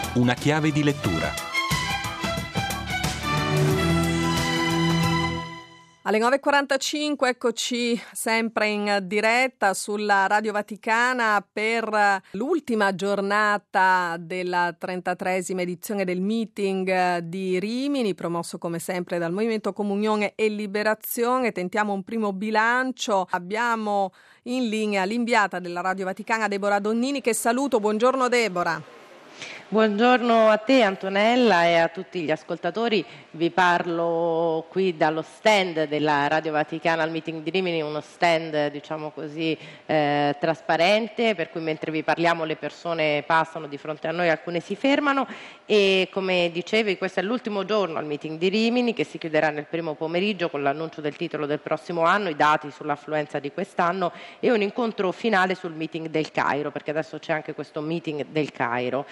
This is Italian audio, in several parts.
Una chiave di lettura. Alle 9.45 eccoci sempre in diretta sulla Radio Vaticana per l'ultima giornata della 33esima edizione del meeting di Rimini, promosso come sempre dal Movimento Comunione e Liberazione. Tentiamo un primo bilancio. Abbiamo in linea l'inviata della Radio Vaticana, Deborah Donnini, che saluto. Buongiorno Deborah. Buongiorno a te Antonella e a tutti gli ascoltatori, vi parlo qui dallo stand della Radio Vaticana al meeting di Rimini, uno stand diciamo così trasparente, per cui mentre vi parliamo le persone passano di fronte a noi, alcune si fermano e come dicevi questo è l'ultimo giorno al meeting di Rimini che si chiuderà nel primo pomeriggio con l'annuncio del titolo del prossimo anno, i dati sull'affluenza di quest'anno e un incontro finale sul meeting del Cairo, perché adesso c'è anche questo meeting del Cairo.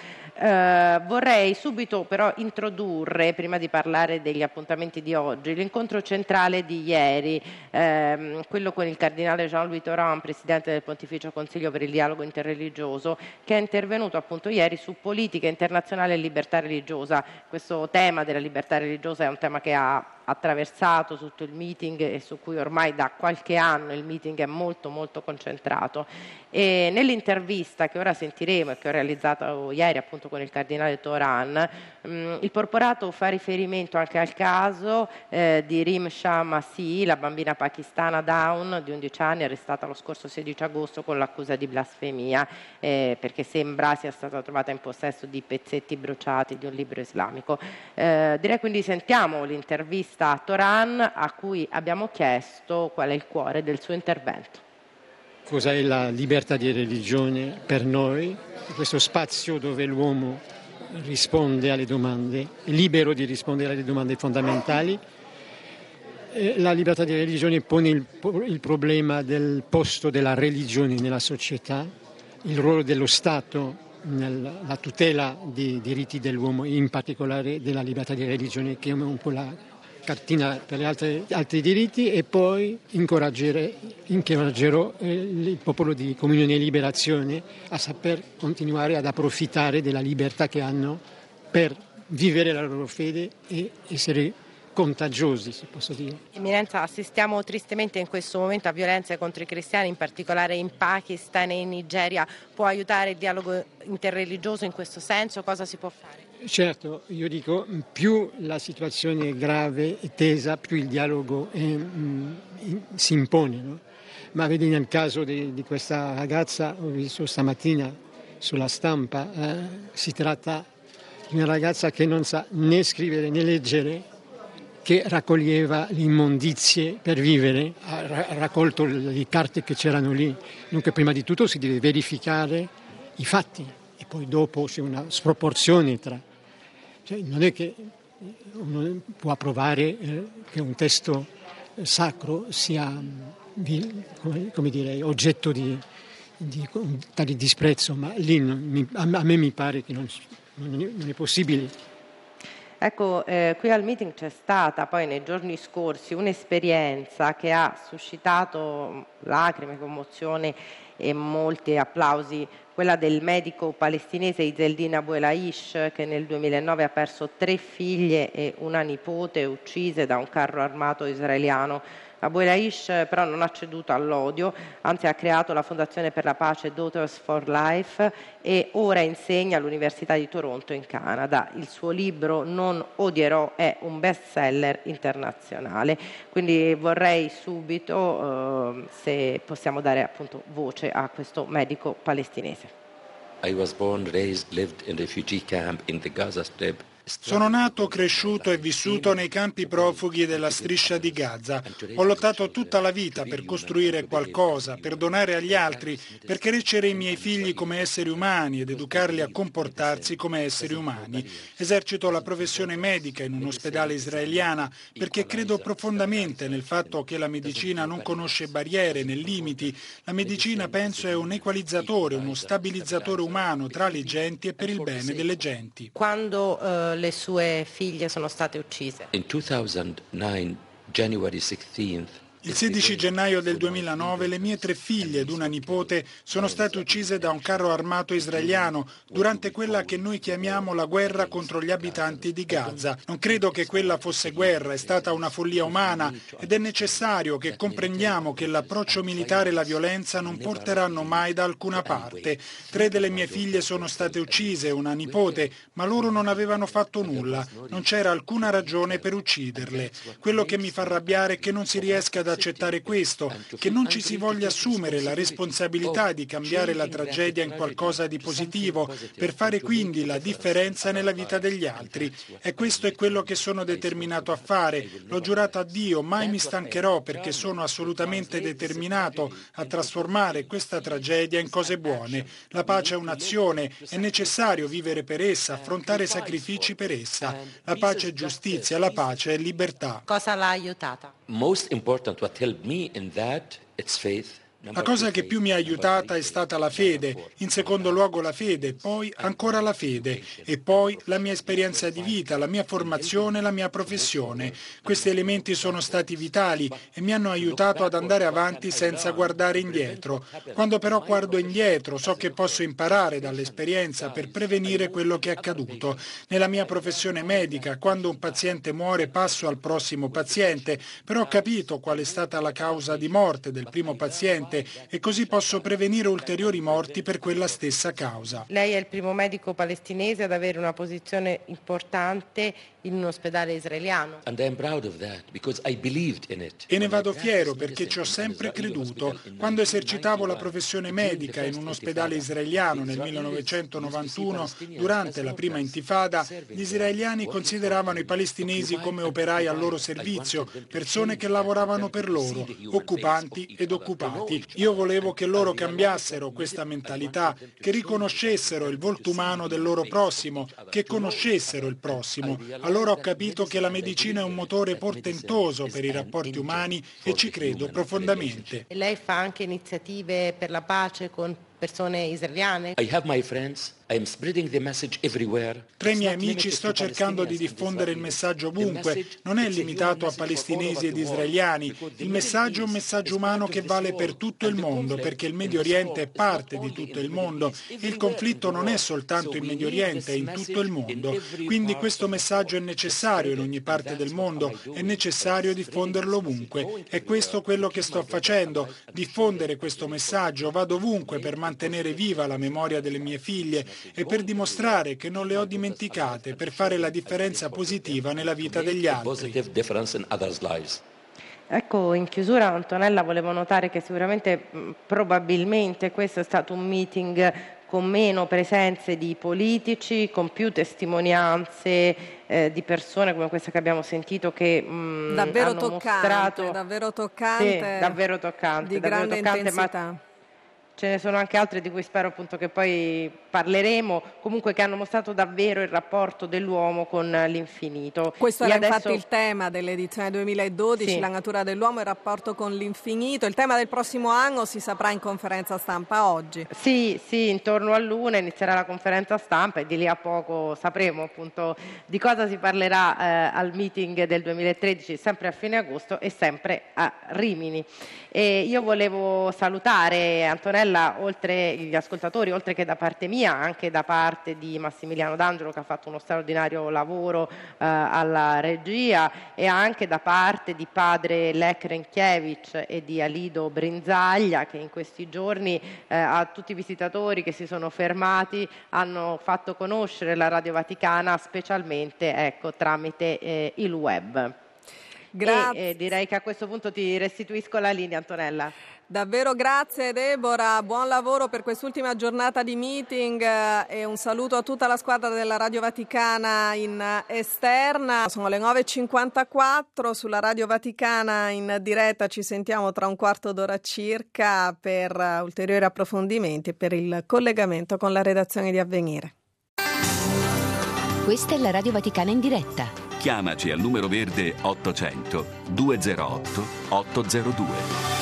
Vorrei subito però introdurre, prima di parlare degli appuntamenti di oggi, l'incontro centrale di ieri, quello con il cardinale Jean-Louis Tauran, presidente del Pontificio Consiglio per il Dialogo Interreligioso, che è intervenuto appunto ieri su politica internazionale e libertà religiosa. Questo tema della libertà religiosa è un tema che ha attraversato tutto il meeting e su cui ormai da qualche anno il meeting è molto molto concentrato. E nell'intervista che ora sentiremo e che ho realizzato ieri appunto con il cardinale Tauran, il porporato fa riferimento anche al caso di Rim Shah Masih, la bambina pakistana Down di 11 anni arrestata lo scorso 16 agosto con l'accusa di blasfemia perché sembra sia stata trovata in possesso di pezzetti bruciati di un libro islamico. Direi quindi sentiamo l'intervista a Tauran a cui abbiamo chiesto qual è il cuore del suo intervento. Cosa è la libertà di religione per noi? Questo spazio dove l'uomo risponde alle domande, è libero di rispondere alle domande fondamentali. La libertà di religione pone il problema del posto della religione nella società, il ruolo dello Stato nella tutela dei diritti dell'uomo, in particolare della libertà di religione, che è un po' la cartina per gli altri diritti, e poi incoraggerò il popolo di Comunione e Liberazione a saper continuare ad approfittare della libertà che hanno per vivere la loro fede e essere contagiosi, se posso dire. Eminenza, assistiamo tristemente in questo momento a violenze contro i cristiani, in particolare in Pakistan e in Nigeria. Può aiutare il dialogo interreligioso in questo senso? Cosa si può fare? Certo, io dico, più la situazione è grave e tesa, più il dialogo si impone, no? Ma vedi, nel caso di questa ragazza, ho visto stamattina sulla stampa, si tratta di una ragazza che non sa né scrivere né leggere, che raccoglieva le immondizie per vivere, ha raccolto le carte che c'erano lì. Dunque prima di tutto si deve verificare i fatti e poi dopo c'è una sproporzione tra... Cioè, non è che uno può approvare che un testo sacro sia come dire, oggetto di tale disprezzo, ma lì a me mi pare che non è possibile. Ecco, qui al meeting c'è stata poi nei giorni scorsi un'esperienza che ha suscitato lacrime, commozione e molti applausi, quella del medico palestinese Izzeldin Abu El-Aish, che nel 2009 ha perso 3 figlie e una nipote uccise da un carro armato israeliano. Abu El-Aish però non ha ceduto all'odio, anzi ha creato la Fondazione per la Pace Daughters for Life e ora insegna all'Università di Toronto in Canada. Il suo libro Non odierò è un bestseller internazionale. Quindi vorrei subito se possiamo dare appunto voce a questo medico palestinese. I was born, raised, lived in refugee camp in the Gaza Strip. Sono nato, cresciuto e vissuto nei campi profughi della striscia di Gaza. Ho lottato tutta la vita per costruire qualcosa, per donare agli altri, per crescere i miei figli come esseri umani ed educarli a comportarsi come esseri umani. Esercito la professione medica in un ospedale israeliana perché credo profondamente nel fatto che la medicina non conosce barriere né limiti. La medicina, penso, è un equalizzatore, uno stabilizzatore umano tra le genti e per il bene delle genti. Quando le sue figlie sono state uccise? In 2009, January 16th, Il 16 gennaio del 2009 le mie 3 figlie ed una nipote sono state uccise da un carro armato israeliano durante quella che noi chiamiamo la guerra contro gli abitanti di Gaza. Non credo che quella fosse guerra, è stata una follia umana ed è necessario che comprendiamo che l'approccio militare e la violenza non porteranno mai da alcuna parte. 3 delle mie figlie sono state uccise, una nipote, ma loro non avevano fatto nulla. Non c'era alcuna ragione per ucciderle. Quello che mi fa arrabbiare è che non si riesca ad accettare questo, che non ci si voglia assumere la responsabilità di cambiare la tragedia in qualcosa di positivo, per fare quindi la differenza nella vita degli altri. E questo è quello che sono determinato a fare. L'ho giurato a Dio, mai mi stancherò, perché sono assolutamente determinato a trasformare questa tragedia in cose buone. La pace è un'azione, è necessario vivere per essa, affrontare sacrifici per essa. La pace è giustizia, la pace è libertà. Cosa l'ha aiutata? Most important, what helped me in that, it's faith. La cosa che più mi ha aiutata è stata la fede, in secondo luogo la fede, poi ancora la fede e poi la mia esperienza di vita, la mia formazione, la mia professione. Questi elementi sono stati vitali e mi hanno aiutato ad andare avanti senza guardare indietro. Quando però guardo indietro so che posso imparare dall'esperienza per prevenire quello che è accaduto. Nella mia professione medica, quando un paziente muore passo al prossimo paziente, però ho capito qual è stata la causa di morte del primo paziente e così posso prevenire ulteriori morti per quella stessa causa. Lei è il primo medico palestinese ad avere una posizione importante in un ospedale israeliano. And I'm proud of that because I believed in it. E ne vado fiero perché ci ho sempre creduto. Quando esercitavo la professione medica in un ospedale israeliano nel 1991, durante la prima intifada, gli israeliani consideravano i palestinesi come operai al loro servizio, persone che lavoravano per loro, occupanti ed occupati. Io volevo che loro cambiassero questa mentalità, che riconoscessero il volto umano del loro prossimo, che conoscessero il prossimo. Allora ho capito che la medicina è un motore portentoso per i rapporti umani e ci credo profondamente. E lei fa anche iniziative per la pace con persone israeliane? I have my friends. I am spreading the message everywhere. Tra i miei amici sto cercando di diffondere il messaggio ovunque. Non è limitato a palestinesi ed israeliani. Il messaggio è un messaggio umano che vale per tutto il mondo, perché il Medio Oriente è parte di tutto il mondo. Il conflitto non è soltanto in Medio Oriente, è in tutto il mondo. Quindi questo messaggio è necessario in ogni parte del mondo, è necessario diffonderlo ovunque. È questo quello che sto facendo, diffondere questo messaggio. Vado ovunque per mantenere viva la memoria delle mie figlie e per dimostrare che non le ho dimenticate, per fare la differenza positiva nella vita degli altri. Ecco, in chiusura, Antonella, volevo notare che sicuramente, probabilmente, questo è stato un meeting con meno presenze di politici, con più testimonianze di persone come questa che abbiamo sentito che davvero hanno toccante, mostrato davvero toccante, sì, davvero toccante, di davvero grande toccante, intensità. ma ce ne sono anche altre di cui spero appunto che poi parleremo, comunque che hanno mostrato davvero il rapporto dell'uomo con l'infinito. Questo era infatti il tema dell'edizione 2012, sì. La natura dell'uomo e il rapporto con l'infinito. Il tema del prossimo anno si saprà in conferenza stampa oggi. Sì, intorno all'1 inizierà la conferenza stampa e di lì a poco sapremo appunto di cosa si parlerà al meeting del 2013, sempre a fine agosto e sempre a Rimini. E io volevo salutare Antonella, oltre gli ascoltatori, oltre che da parte mia, anche da parte di Massimiliano D'Angelo che ha fatto uno straordinario lavoro alla regia, e anche da parte di padre Lech Renkiewicz e di Alido Brinzaglia, che in questi giorni a tutti i visitatori che si sono fermati hanno fatto conoscere la Radio Vaticana, specialmente tramite il web. Grazie. E direi che a questo punto ti restituisco la linea, Antonella. Davvero grazie Deborah, buon lavoro per quest'ultima giornata di meeting e un saluto a tutta la squadra della Radio Vaticana in esterna. Sono le 9.54 sulla Radio Vaticana in diretta, ci sentiamo tra un quarto d'ora circa per ulteriori approfondimenti e per il collegamento con la redazione di Avvenire. Questa è la Radio Vaticana in diretta. Chiamaci al numero verde 800 208 802.